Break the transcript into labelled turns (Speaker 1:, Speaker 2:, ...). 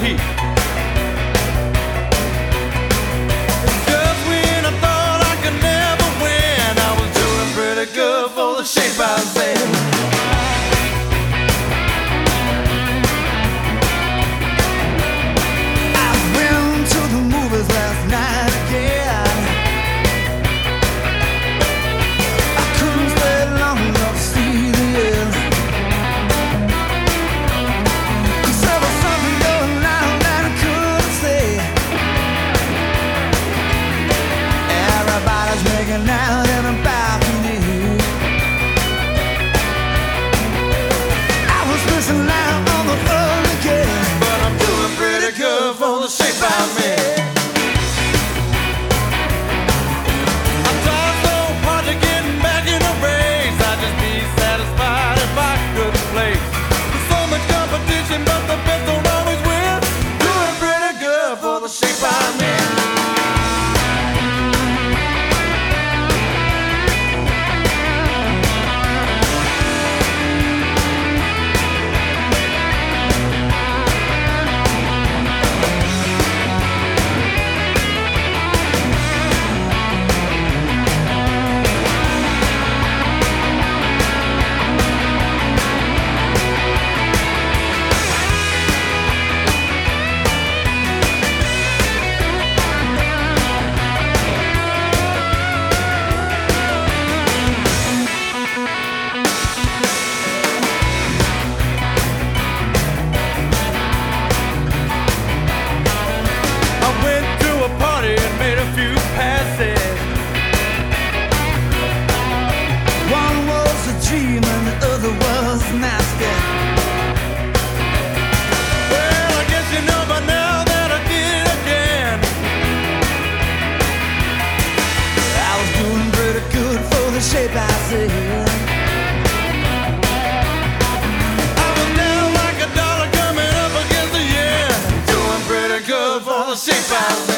Speaker 1: repeat. Just when I thought I could never win, I was doing pretty good for the shape I was in. I went to the movies last night again. I couldn't stay long enough to see the end. There was something going on that I couldn't say. Everybody's making out in a balcony. I was missing out on the fun again, but I'm doing pretty good for the shape I'm in. I tried so hard to get back in the race. I'd just be satisfied if I could place. There's so much competition, but the best don't always win. Doing pretty good for the shape I'm in. One was a dream and the other was nasty. Well, I guess you know by now that I did it again. I was doing pretty good for the shape I said. I was down like a dollar coming up against the yen. Doing pretty good for the shape I said.